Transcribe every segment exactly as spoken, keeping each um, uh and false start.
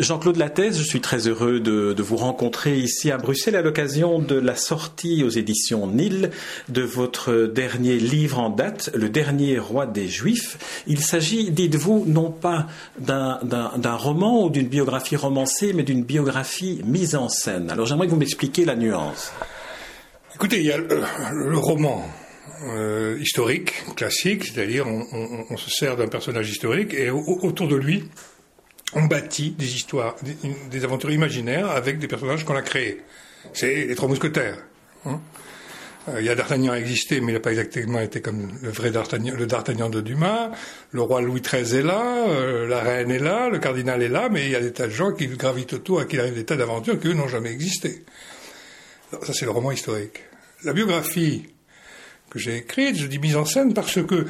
Jean-Claude Lattès, je suis très heureux de, de vous rencontrer ici à Bruxelles à l'occasion de la sortie aux éditions Nil de votre dernier livre en date, Le dernier roi des Juifs. Il s'agit, dites-vous, non pas d'un, d'un, d'un roman ou d'une biographie romancée, mais d'une biographie mise en scène. Alors j'aimerais que vous m'expliquiez la nuance. Écoutez, il y a le, le roman euh, historique, classique, c'est-à-dire on, on, on se sert d'un personnage historique et au, autour de lui, on bâtit des histoires, des, des aventures imaginaires avec des personnages qu'on a créés. C'est les Trois Mousquetaires. Hein. Euh, il y a D'Artagnan a existé, mais il n'a pas exactement été comme le vrai D'Artagnan, le D'Artagnan de Dumas. Le roi Louis treize est là, euh, la reine est là, le cardinal est là, mais il y a des tas de gens qui gravitent autour et qui arrivent des tas d'aventures qui, eux, n'ont jamais existé. Alors, ça, c'est le roman historique. La biographie que j'ai écrite, je dis mise en scène parce que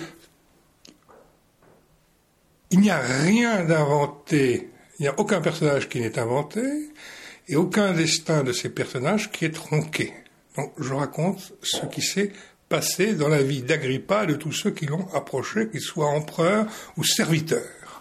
il n'y a rien d'inventé, il n'y a aucun personnage qui n'est inventé, et aucun destin de ces personnages qui est tronqué. Donc je raconte ce qui s'est passé dans la vie d'Agrippa et de tous ceux qui l'ont approché, qu'ils soient empereurs ou serviteurs.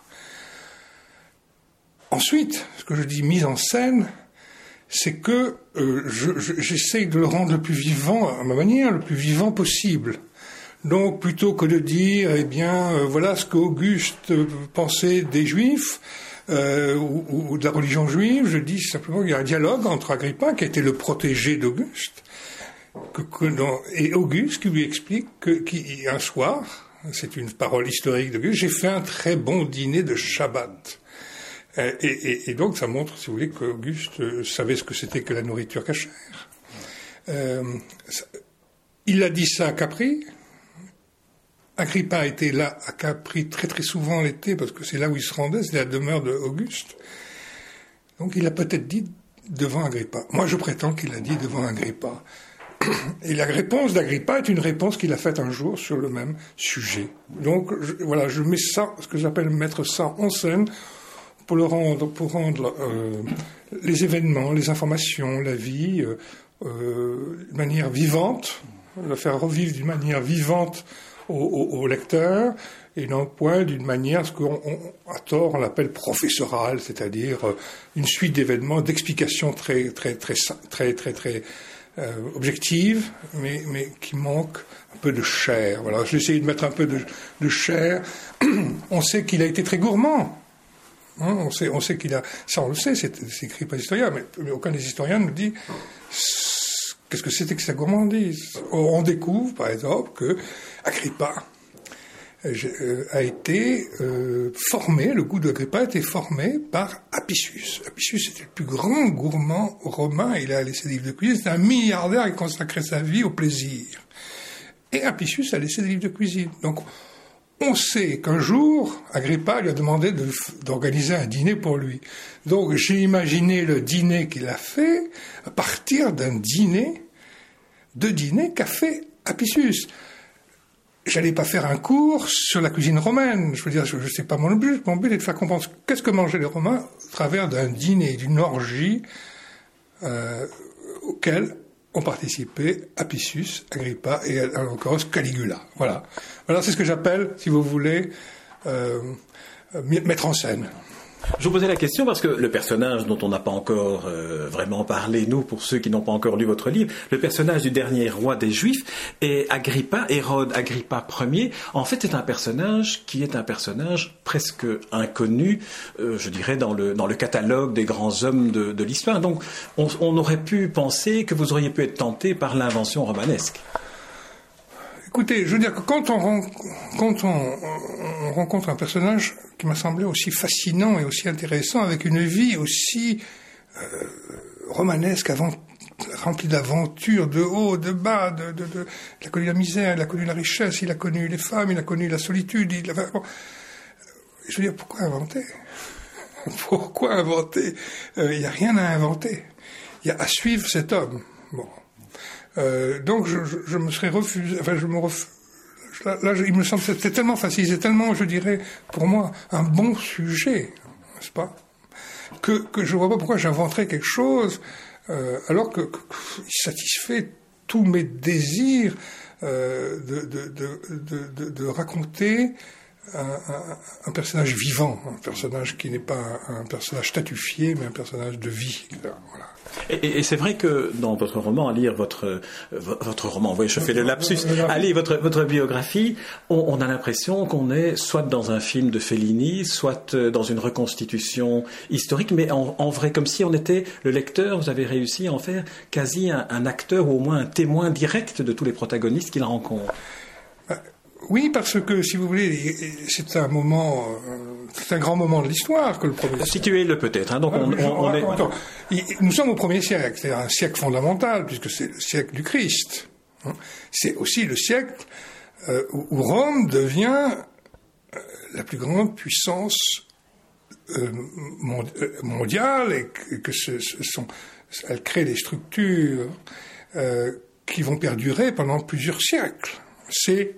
Ensuite, ce que je dis mise en scène, c'est que euh, je, je, j'essaye de le rendre le plus vivant, à ma manière, le plus vivant possible. Donc, plutôt que de dire, eh bien, euh, voilà ce qu'Auguste pensait des Juifs euh, ou, ou de la religion juive, je dis simplement qu'il y a un dialogue entre Agrippa, qui a été le protégé d'Auguste, que, que dans, et Auguste qui lui explique que, qui, un soir, c'est une parole historique d'Auguste, j'ai fait un très bon dîner de Shabbat. Et, et, et donc, ça montre, si vous voulez, qu'Auguste savait ce que c'était que la nourriture cachère. Euh, il a dit ça à Capri. Agrippa était là à Capri très très souvent l'été, parce que c'est là où il se rendait, c'est la demeure d'Auguste. Donc il a peut-être dit devant Agrippa. Moi je prétends qu'il a dit devant Agrippa. Et la réponse d'Agrippa est une réponse qu'il a faite un jour sur le même sujet. Donc je, voilà, je mets ça, ce que j'appelle mettre ça en scène, pour le rendre, pour rendre euh, les événements, les informations, la vie, euh, euh, de manière vivante, le faire revivre d'une manière vivante Au, au, au lecteur, et non point d'une manière, ce qu'on, on, à tort, on l'appelle professorale, c'est-à-dire euh, une suite d'événements, d'explications très, très, très, très, très, très euh, objectives, mais, mais qui manquent un peu de chair. Voilà, j'ai essayé de mettre un peu de, de chair. On sait qu'il a été très gourmand. Hein, on sait, on sait qu'il a, ça on le sait, c'est, c'est écrit par les historiens, mais, mais aucun des historiens nous dit qu'est-ce que c'était que sa gourmandise. On découvre, par exemple, que Agrippa euh, a été euh, formé, le goût d'Agrippa a été formé par Apicius. Apicius était le plus grand gourmand romain, il a laissé des livres de cuisine, c'était un milliardaire qui consacrait sa vie au plaisir. Et Apicius a laissé des livres de cuisine. Donc, on sait qu'un jour, Agrippa lui a demandé de, d'organiser un dîner pour lui. Donc, j'ai imaginé le dîner qu'il a fait à partir d'un dîner, de dîner qu'a fait Apicius. J'allais pas faire un cours sur la cuisine romaine. Je veux dire, je, je sais pas mon but. Mon but est de faire comprendre qu'est-ce que mangeaient les Romains au travers d'un dîner, d'une orgie euh, auquel ont participé Apicius, Agrippa et en l'occurrence Caligula. Voilà. Voilà, c'est ce que j'appelle, si vous voulez, euh, mettre en scène. Je vous posais la question parce que le personnage dont on n'a pas encore euh, vraiment parlé, nous, pour ceux qui n'ont pas encore lu votre livre, le personnage du dernier roi des Juifs est Agrippa, Hérode Agrippa Ier. En fait, c'est un personnage qui est un personnage presque inconnu, euh, je dirais, dans le, dans le catalogue des grands hommes de, de l'histoire. Donc, on, on aurait pu penser que vous auriez pu être tenté par l'invention romanesque. Écoutez, je veux dire que quand on, quand on, on rencontre un personnage qui m'a semblé aussi fascinant et aussi intéressant, avec une vie aussi euh, romanesque, avant, remplie d'aventures, de haut, de bas, de, de, de, il a connu la misère, il a connu la richesse, il a connu les femmes, il a connu la solitude. Il a, bon, je veux dire, pourquoi inventer ? Pourquoi inventer ? euh, Il n'y a rien à inventer. Il y a à suivre cet homme. Bon. Euh, donc je, je, je me serais refusé, enfin je me refuse, là, là je, il me semble que c'était tellement facile, c'est tellement, je dirais, pour moi, un bon sujet, n'est-ce pas, que, que je vois pas pourquoi j'inventerais quelque chose, euh, alors que, que, que il satisfait tous mes désirs euh, de, de, de, de, de, de raconter un, un, un personnage vivant, un personnage qui n'est pas un, un personnage statufié, mais un personnage de vie. Voilà. Et, et c'est vrai que dans votre roman, à lire votre votre roman, vous voyez, je fais le lapsus, à lire votre votre biographie, on, on a l'impression qu'on est soit dans un film de Fellini, soit dans une reconstitution historique, mais en, en vrai, comme si on était le lecteur. Vous avez réussi à en faire quasi un, un acteur ou au moins un témoin direct de tous les protagonistes qu'il rencontre. Oui, parce que, si vous voulez, c'est un moment, c'est un grand moment de l'histoire que le premier siècle. Situez-le peut-être. Hein, donc on, on, on est... Attends, nous sommes au premier siècle, c'est un siècle fondamental, puisque c'est le siècle du Christ. C'est aussi le siècle euh, où Rome devient euh, la plus grande puissance euh, mondiale et que, que ce, ce sont, elle crée des structures euh, qui vont perdurer pendant plusieurs siècles. C'est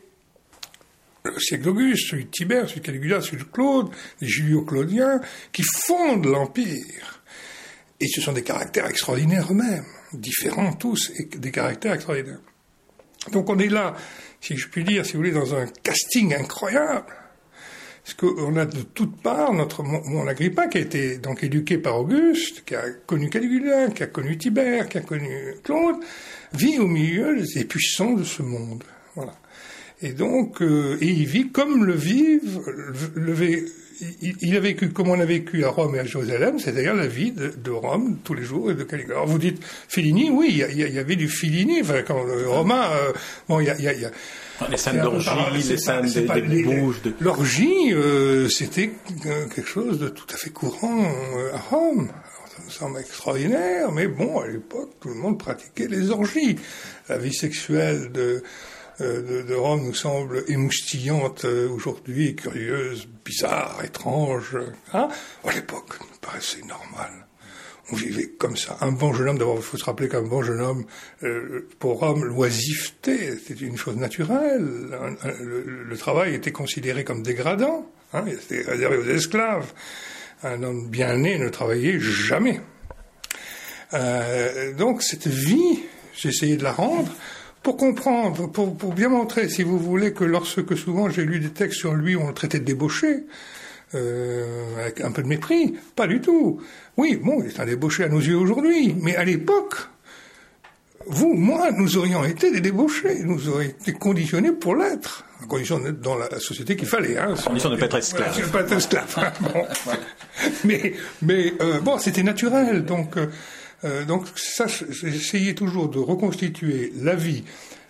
le siècle d'Auguste, celui de Tibère, celui de Caligula, celui de Claude, les Julio-Claudiens, qui fondent l'Empire. Et ce sont des caractères extraordinaires eux-mêmes, différents tous, et des caractères extraordinaires. Donc on est là, si je puis dire, si vous voulez, dans un casting incroyable. Parce qu'on a de toutes parts notre mon Agrippa, qui a été donc éduqué par Auguste, qui a connu Caligula, qui a connu Tibère, qui a connu Claude, vit au milieu des puissants de ce monde. Voilà. Et donc, euh, et il vit comme le vivent, le, le, il, il a vécu comme on a vécu à Rome et à Jérusalem, c'est-à-dire la vie de, de Rome tous les jours et de Caligula. Alors vous dites Fellini, oui, il y, y, y avait du Fellini, enfin quand le Romain, euh, bon, il y a, y a, y a les scènes d'orgie, les scènes des, des, des bouges. De... L'orgie, euh, c'était quelque chose de tout à fait courant euh, à Rome. Ça me semble extraordinaire, mais bon, à l'époque, tout le monde pratiquait les orgies. La vie sexuelle de De, de Rome nous semble émoustillante euh, aujourd'hui, curieuse, bizarre, étrange. Hein, à l'époque, ça me paraissait normal. On vivait comme ça. Un bon jeune homme, d'abord, il faut se rappeler qu'un bon jeune homme, euh, pour Rome, l'oisiveté, c'était une chose naturelle. Un, un, le, le travail était considéré comme dégradant. Hein, c'était réservé aux esclaves. Un homme bien né ne travaillait jamais. Euh, donc, cette vie, j'ai essayé de la rendre pour comprendre, pour, pour bien montrer, si vous voulez, que lorsque souvent j'ai lu des textes sur lui où on le traitait de débauché, euh, avec un peu de mépris, pas du tout. Oui, bon, il est un débauché à nos yeux aujourd'hui, mais à l'époque, vous, moi, nous aurions été des débauchés, nous aurions été conditionnés pour l'être, à condition d'être dans la société qu'il fallait. Hein, à condition de ne pas être esclave. De ne pas être esclave. Hein, bon. Mais, mais euh, bon, c'était naturel, donc... Euh, Euh, donc ça, j'essayais toujours de reconstituer la vie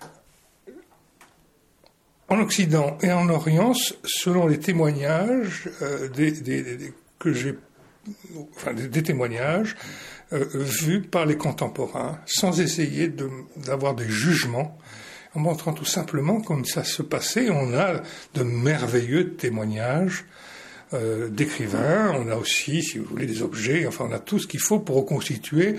en Occident et en Orient selon les témoignages euh, des, des, des, que j'ai, enfin des, des témoignages euh, vus par les contemporains, sans essayer de, d'avoir des jugements, en montrant tout simplement comme ça se passait. On a de merveilleux témoignages. Euh, d'écrivains, on a aussi, si vous voulez, des objets, enfin on a tout ce qu'il faut pour reconstituer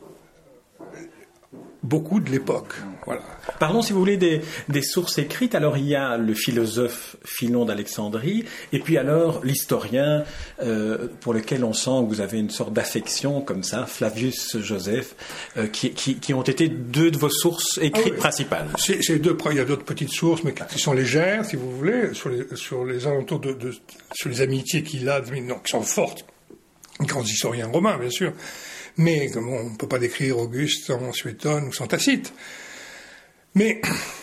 beaucoup de l'époque. Voilà. Parlons, si vous voulez, des, des sources écrites. Alors, il y a le philosophe Philon d'Alexandrie, et puis alors l'historien euh, pour lequel on sent que vous avez une sorte d'affection comme ça, Flavius Joseph, euh, qui, qui, qui ont été deux de vos sources écrites ah oui. principales. C'est, c'est deux, il y a d'autres petites sources, mais qui sont légères, si vous voulez, sur les, sur les alentours de, de, sur les amitiés qu'il a, non, qui sont fortes. Grands historiens romains, bien sûr. Mais comme on ne peut pas décrire Auguste sans Suétone ou sans Tacite. Mais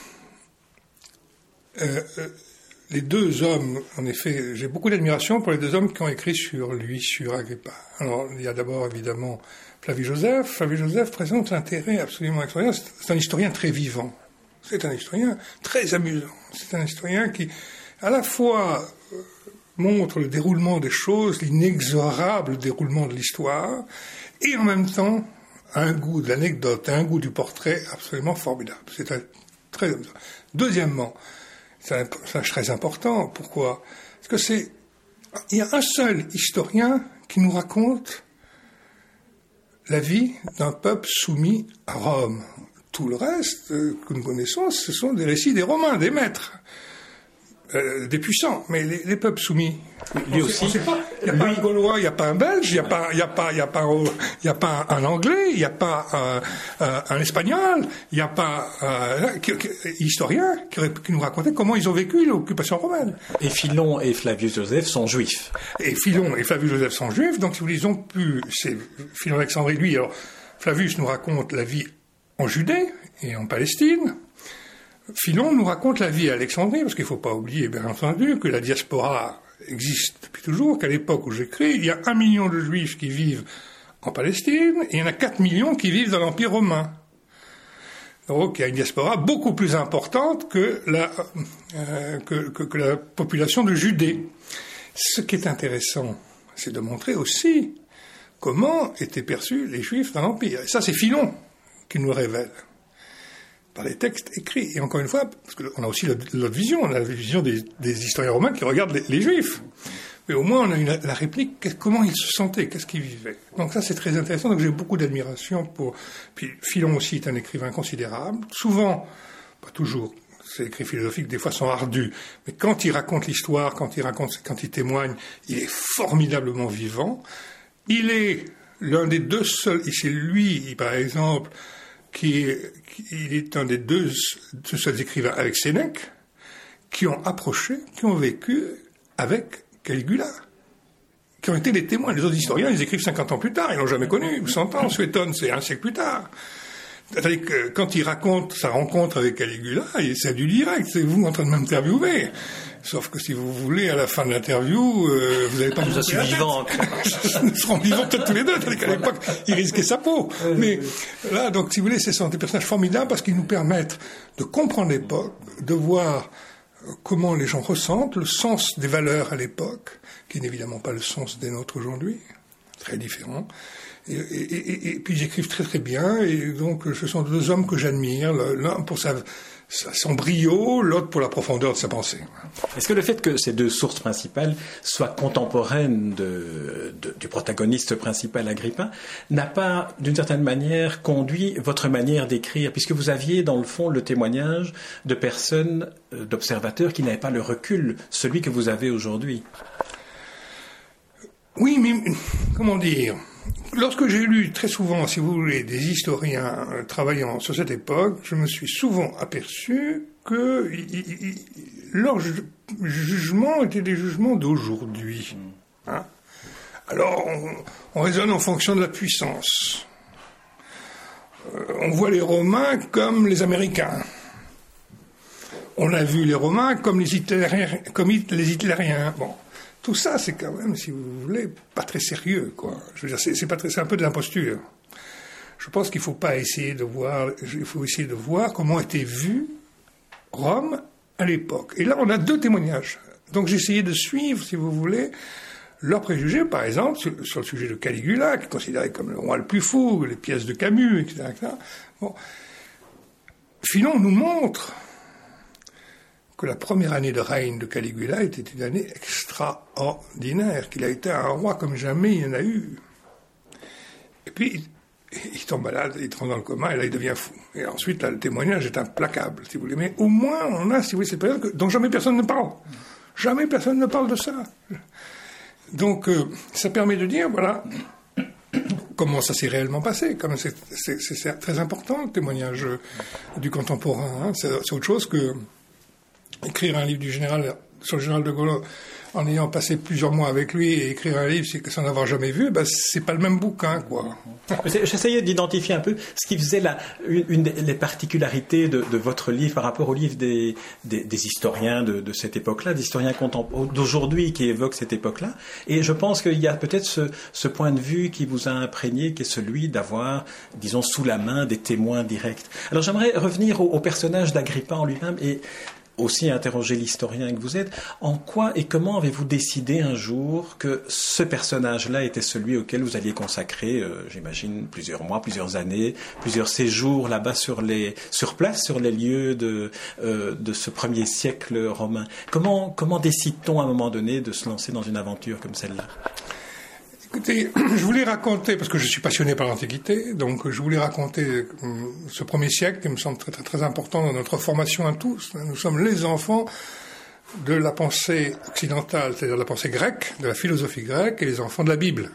euh, les deux hommes, en effet, j'ai beaucoup d'admiration pour les deux hommes qui ont écrit sur lui, sur Agrippa. Alors, il y a d'abord, évidemment, Flavius Joseph. Flavius Joseph présente un intérêt absolument extraordinaire. C'est un historien très vivant. C'est un historien très amusant. C'est un historien qui, à la fois, euh, montre le déroulement des choses, l'inexorable déroulement de l'histoire, et en même temps, un goût de l'anecdote, un goût du portrait absolument formidable. C'est un, très amusant. Deuxièmement, c'est un personnage très important. Pourquoi ? Parce que c'est, il y a un seul historien qui nous raconte la vie d'un peuple soumis à Rome. Tout le reste euh, que nous connaissons, ce sont des récits des Romains, des maîtres. euh, des puissants, mais les, les peuples soumis. Lui on aussi. Sait, on sait pas. Il n'y a lui... pas un Gaulois, il n'y a pas un Belge, il n'y a pas, il y a pas, il y a pas, il y a pas un Anglais, il n'y a pas un, un, un Espagnol, il n'y a pas un qui, qui, historien qui, qui nous racontait comment ils ont vécu l'occupation romaine. Et Philon et Flavius Joseph sont juifs. Et Philon et Flavius Joseph sont juifs, donc si vous voulez, ils ont pu. C'est Philon d'Alexandrie, lui. Alors Flavius nous raconte la vie en Judée et en Palestine. Philon nous raconte la vie à Alexandrie, parce qu'il ne faut pas oublier, bien entendu, que la diaspora existe depuis toujours, qu'à l'époque où j'écris, il y a un million de juifs qui vivent en Palestine, et il y en a quatre millions qui vivent dans l'Empire romain. Donc il y a une diaspora beaucoup plus importante que la, euh, que, que, que la population de Judée. Ce qui est intéressant, c'est de montrer aussi comment étaient perçus les juifs dans l'Empire. Et ça, c'est Philon qui nous le révèle, par les textes écrits. Et encore une fois, parce qu'on a aussi l'autre vision, on a la vision des, des historiens romains qui regardent les, les juifs. Mais au moins, on a une, la réplique, comment ils se sentaient, qu'est-ce qu'ils vivaient. Donc ça, c'est très intéressant. Donc j'ai beaucoup d'admiration pour... Puis Philon aussi est un écrivain considérable. Souvent, pas toujours, ses écrits philosophiques, des fois, sont ardus. Mais quand il raconte l'histoire, quand il raconte, quand il témoigne, il est formidablement vivant. Il est l'un des deux seuls, et c'est lui, par exemple, qui est, qui, il est un des deux, deux seuls écrivains avec Sénèque, qui ont approché, qui ont vécu avec Caligula, qui ont été les témoins. Les autres historiens, ils écrivent cinquante ans plus tard, ils l'ont jamais connu, ou cent ans, Suétone, c'est un siècle plus tard. C'est-à-dire que quand il raconte sa rencontre avec Caligula, c'est du direct, c'est vous en train de m'interviewer. Sauf que si vous voulez, à la fin de l'interview, euh, vous n'avez pas... Je suis vivant. Nous serons vivants peut-être tous les deux, tandis qu'à l'époque, il risquait sa peau. Mais là, donc, si vous voulez, ce sont des personnages formidables parce qu'ils nous permettent de comprendre l'époque, de voir comment les gens ressentent, le sens des valeurs à l'époque, qui n'est évidemment pas le sens des nôtres aujourd'hui, très différent. Et, et, et, et puis ils écrivent très très bien, et donc ce sont deux hommes que j'admire, l'un pour sa, sa, son brio, l'autre pour la profondeur de sa pensée. Est-ce que le fait que ces deux sources principales soient contemporaines de, de, du protagoniste principal Agrippa n'a pas, d'une certaine manière, conduit votre manière d'écrire, puisque vous aviez dans le fond le témoignage de personnes, d'observateurs qui n'avaient pas le recul, celui que vous avez aujourd'hui? Oui, mais comment dire? Lorsque j'ai lu très souvent, si vous voulez, des historiens euh, travaillant sur cette époque, je me suis souvent aperçu que y, y, y, leurs ju- jugements étaient des jugements d'aujourd'hui. Hein? Alors, on, on raisonne en fonction de la puissance. Euh, on voit les Romains comme les Américains. On a vu les Romains comme les Hitlériens. Comme les Hitlériens. Bon. Tout ça, c'est quand même, si vous voulez, pas très sérieux, quoi. Je veux dire, c'est, c'est pas très, c'est un peu de l'imposture. Je pense qu'il faut pas essayer de voir, il faut essayer de voir comment était vu Rome à l'époque. Et là, on a deux témoignages. Donc, j'ai essayé de suivre, si vous voulez, leurs préjugés, par exemple, sur, sur le sujet de Caligula, qui est considéré comme le roi le plus fou, les pièces de Camus, et cetera, et cetera. Bon. Philon nous montre que la première année de règne de Caligula était une année extraordinaire, qu'il a été un roi comme jamais il y en a eu. Et puis, il, il tombe malade, il tombe dans le coma, et là, il devient fou. Et ensuite, là, le témoignage est implacable, si vous voulez. Mais au moins, on a, si vous voulez, cette période que, dont jamais personne ne parle. Jamais personne ne parle de ça. Donc, euh, ça permet de dire, voilà, comment ça s'est réellement passé. Comme c'est, c'est, c'est très important, le témoignage du contemporain. Hein. C'est, c'est autre chose que écrire un livre du général, sur le général de Gaulle en ayant passé plusieurs mois avec lui et écrire un livre sans l'avoir jamais vu, ben, c'est pas le même bouquin, quoi. J'essayais d'identifier un peu ce qui faisait la, une, une des particularités de, de votre livre par rapport au livre des, des, des historiens de, de cette époque-là, des historiens d'aujourd'hui qui évoquent cette époque-là. Et je pense qu'il y a peut-être ce, ce point de vue qui vous a imprégné, qui est celui d'avoir, disons, sous la main des témoins directs. Alors j'aimerais revenir au, au personnage d'Agrippa en lui-même et aussi interroger l'historien que vous êtes. En quoi et comment avez-vous décidé un jour que ce personnage-là était celui auquel vous alliez consacrer, euh, j'imagine, plusieurs mois, plusieurs années, plusieurs séjours là-bas sur les, sur place, sur les lieux de, euh, de ce premier siècle romain? Comment, comment décide-t-on à un moment donné de se lancer dans une aventure comme celle-là? Écoutez, je voulais raconter, parce que je suis passionné par l'Antiquité, donc je voulais raconter ce premier siècle qui me semble très très très important dans notre formation à tous. Nous sommes les enfants, de la pensée occidentale, c'est-à-dire de la pensée grecque, de la philosophie grecque, et les enfants de la Bible.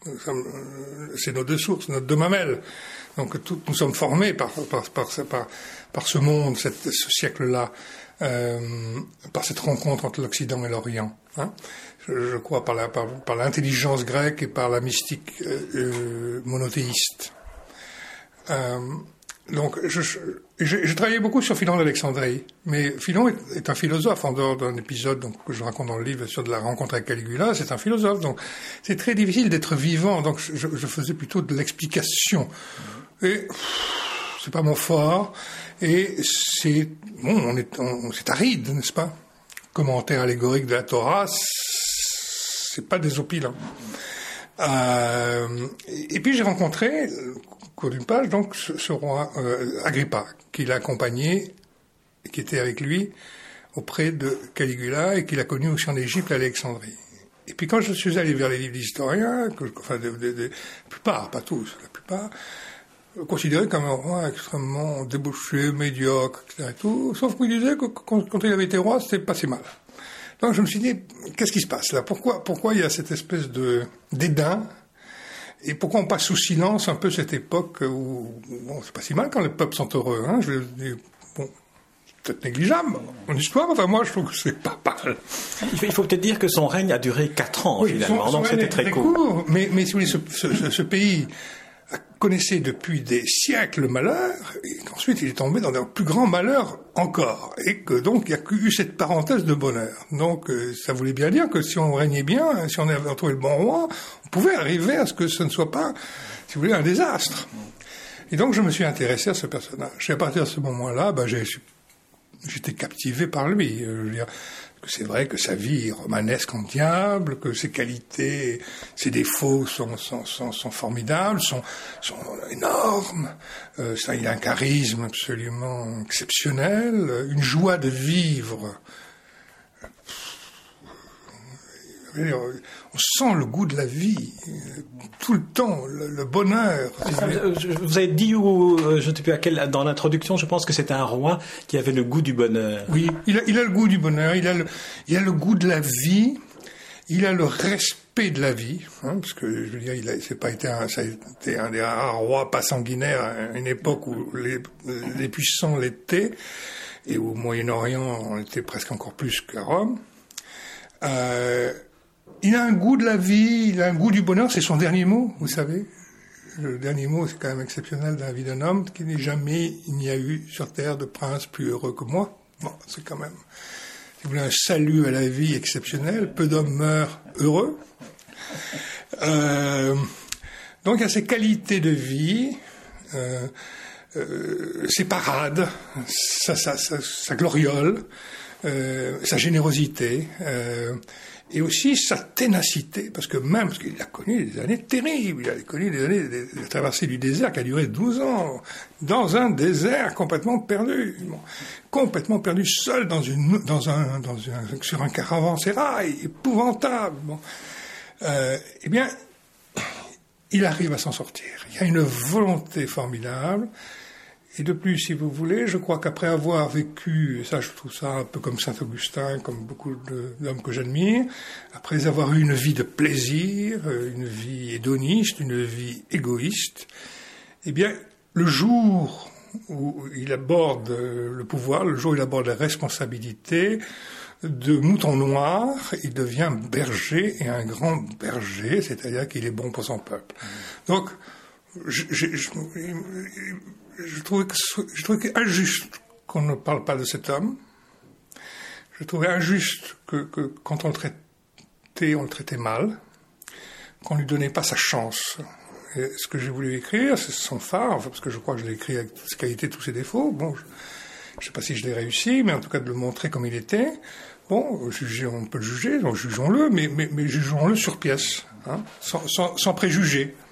C'est nos deux sources, nos deux mamelles. Donc tout, nous sommes formés par, par, par, par, par ce monde, cette, ce siècle-là, euh, par cette rencontre entre l'Occident et l'Orient. Hein. Je, je crois par, la, par, par l'intelligence grecque et par la mystique euh, euh, monothéiste. Euh, donc, je, je, j'ai, j'ai travaillé beaucoup sur Philon d'Alexandrie, mais Philon est, est un philosophe, en dehors d'un épisode donc, que je raconte dans le livre sur de la rencontre avec Caligula, c'est un philosophe, donc c'est très difficile d'être vivant, donc je, je faisais plutôt de l'explication. Et pff, c'est pas mon fort, et c'est, bon, on est, on, c'est aride, n'est-ce pas? Commentaire allégorique de la Torah, c'est pas désopilant. Euh, et, et puis j'ai rencontré, au cours d'une page, donc, ce, ce roi euh, Agrippa, qui l'a accompagné, et qui était avec lui auprès de Caligula, et qu'il a connu aussi en Égypte, à Alexandrie. Et puis quand je suis allé vers les livres d'historiens, que, enfin, de, de, de, la plupart, pas tous, la plupart, considéré comme un roi extrêmement débauché, médiocre, et cetera et tout, sauf qu'il disait que quand, quand il avait été roi, c'était pas si mal. Donc je me suis dit, qu'est-ce qui se passe là? Pourquoi, pourquoi il y a cette espèce de dédain? Et pourquoi on passe sous silence un peu cette époque où, bon, c'est pas si mal quand les peuples sont heureux, hein? Je veux dire, bon, c'est peut-être négligeable en histoire, enfin moi je trouve que c'est pas mal. Il faut peut-être dire que son règne a duré quatre ans, oui, finalement, son, son donc c'était très court. court. Mais, mais si vous voulez, ce, ce, ce pays connaissait depuis des siècles le malheur, et qu'ensuite il est tombé dans un plus grand malheur encore, et que donc il y a eu cette parenthèse de bonheur. Donc euh, ça voulait bien dire que si on régnait bien, si on avait trouvé le bon roi, on pouvait arriver à ce que ce ne soit pas, si vous voulez, un désastre. Et donc je me suis intéressé à ce personnage. Et à partir de ce moment-là, ben, j'ai, j'étais captivé par lui. Je veux dire, c'est vrai que sa vie est romanesque en diable, que ses qualités, ses défauts sont, sont, sont, sont formidables, sont, sont énormes. Euh, ça, il a un charisme absolument exceptionnel, une joie de vivre. On sent le goût de la vie, tout le temps, le, le bonheur. Vous avez dit, ou je ne sais plus à quel, dans l'introduction, je pense que c'était un roi qui avait le goût du bonheur. Oui, il a, il a le goût du bonheur, il a le, il a le goût de la vie, il a le respect de la vie, hein, parce que je veux dire, il a, c'est pas été un, ça a été un des rares rois pas sanguinaires à une époque où les, les puissants l'étaient, et au Moyen-Orient on était presque encore plus qu'à Rome. Euh, Il a un goût de la vie, il a un goût du bonheur, c'est son dernier mot, vous savez. Le dernier mot, c'est quand même exceptionnel dans la vie d'un homme, qui n'est jamais, il n'y a eu sur terre de prince plus heureux que moi. Bon, c'est quand même, si vous voulez, un salut à la vie exceptionnel. Peu d'hommes meurent heureux. Euh, donc il y a ces qualités de vie, euh, euh, ses parades, sa, sa, sa, sa gloriole, euh, sa générosité, euh, et aussi sa ténacité, parce que même, parce qu'il a connu des années terribles, il a connu des années de, de traversée du désert qui a duré douze ans, dans un désert complètement perdu, bon, complètement perdu, seul dans une, dans un, dans un, sur un caravansérail, épouvantable, bon. Euh, eh bien, il arrive à s'en sortir. Il y a une volonté formidable. Et de plus, si vous voulez, je crois qu'après avoir vécu, et ça je trouve ça un peu comme Saint-Augustin, comme beaucoup de, d'hommes que j'admire, après avoir eu une vie de plaisir, une vie hédoniste, une vie égoïste, eh bien, le jour où il aborde le pouvoir, le jour où il aborde la responsabilité, de mouton noir, il devient berger, et un grand berger, c'est-à-dire qu'il est bon pour son peuple. Donc, je... je, je Je trouvais, que, je trouvais injuste qu'on ne parle pas de cet homme. Je trouvais injuste que, que quand on le traitait, on le traitait mal, qu'on lui donnait pas sa chance. Et ce que j'ai voulu écrire, c'est son phare, enfin, parce que je crois que je l'ai écrit avec toutes ses qualités, tous ses défauts. Bon, je ne sais pas si je l'ai réussi, mais en tout cas de le montrer comme il était. Bon, juger, on peut le juger, donc jugeons-le, mais, mais, mais jugeons-le sur pièce, hein, sans, sans, sans préjugés.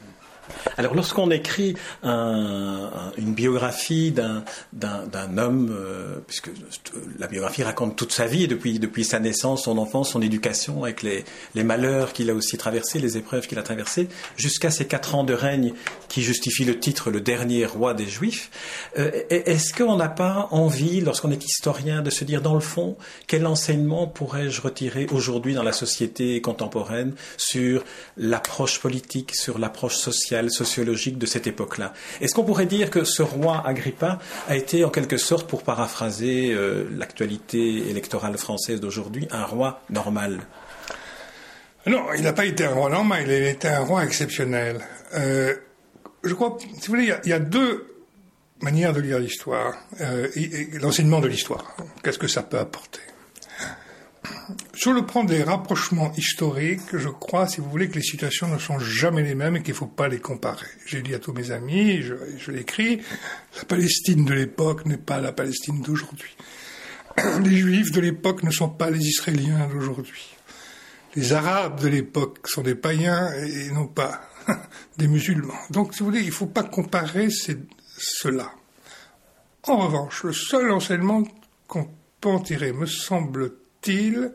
Alors, lorsqu'on écrit un, un, une biographie d'un, d'un, d'un homme, euh, puisque la biographie raconte toute sa vie, depuis, depuis sa naissance, son enfance, son éducation, avec les, les malheurs qu'il a aussi traversés, les épreuves qu'il a traversées, jusqu'à ses quatre ans de règne qui justifient le titre « Le dernier roi des Juifs euh, », est-ce qu'on n'a pas envie, lorsqu'on est historien, de se dire, dans le fond, quel enseignement pourrais-je retirer aujourd'hui dans la société contemporaine sur l'approche politique, sur l'approche sociale, sociologique de cette époque-là? Est-ce qu'on pourrait dire que ce roi Agrippa a été en quelque sorte, pour paraphraser euh, l'actualité électorale française d'aujourd'hui, un roi normal? Non, il n'a pas été un roi normal, il a été un roi exceptionnel. Euh, je crois, si vous voulez, il y a, il y a deux manières de lire l'histoire, euh, et, et l'enseignement de l'histoire. Qu'est-ce que ça peut apporter? Sur le plan des rapprochements historiques, je crois, si vous voulez, que les situations ne sont jamais les mêmes et qu'il ne faut pas les comparer. J'ai dit à tous mes amis, je, je l'écris, la Palestine de l'époque n'est pas la Palestine d'aujourd'hui. Les Juifs de l'époque ne sont pas les Israéliens d'aujourd'hui. Les Arabes de l'époque sont des païens et non pas des musulmans. Donc, si vous voulez, il ne faut pas comparer ces, cela. En revanche, le seul enseignement qu'on peut en tirer, me semble-t-il,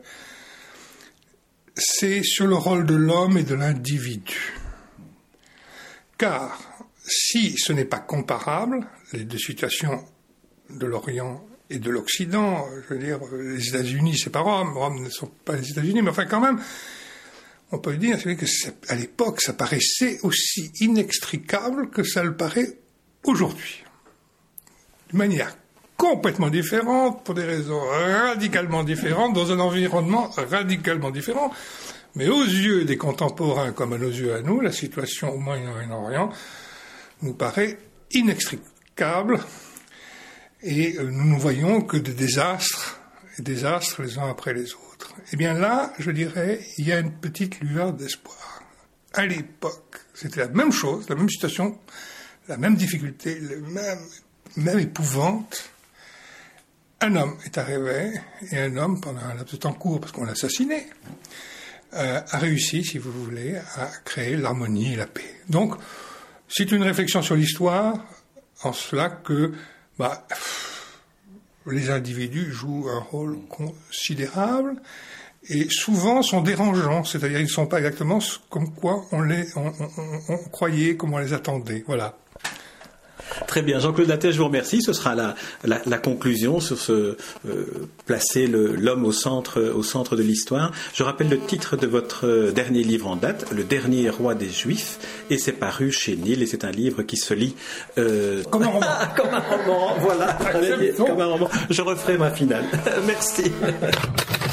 c'est sur le rôle de l'homme et de l'individu. Car si ce n'est pas comparable, les deux situations de l'Orient et de l'Occident, je veux dire, les États-Unis, c'est pas Rome, Rome ne sont pas les États-Unis, mais enfin quand même, on peut dire que à l'époque, ça paraissait aussi inextricable que ça le paraît aujourd'hui. De manière complètement différente, pour des raisons radicalement différentes, dans un environnement radicalement différent. Mais aux yeux des contemporains, comme à nos yeux à nous, la situation au Moyen-Orient nous paraît inextricable. Et nous ne voyons que des désastres, et désastres les uns après les autres. Eh bien là, je dirais, il y a une petite lueur d'espoir. À l'époque, c'était la même chose, la même situation, la même difficulté, la même, même épouvante. Un homme est arrivé, et un homme, pendant un laps de temps court, parce qu'on l'a assassiné, euh, a réussi, si vous voulez, à créer l'harmonie et la paix. Donc, c'est une réflexion sur l'histoire, en cela que bah, les individus jouent un rôle considérable et souvent sont dérangeants, c'est-à-dire ils ne sont pas exactement comme quoi on les on, on, on croyait, comme on les attendait. Voilà. Très bien, Jean-Claude Lattès, je vous remercie. Ce sera la, la, la conclusion sur ce euh, placer le, l'homme au centre, au centre de l'histoire. Je rappelle le titre de votre dernier livre en date, Le dernier roi des Juifs, et c'est paru chez Nil, et c'est un livre qui se lit euh... comme un roman. Comme un roman, voilà. Comme un roman. Je referai ma finale. Merci.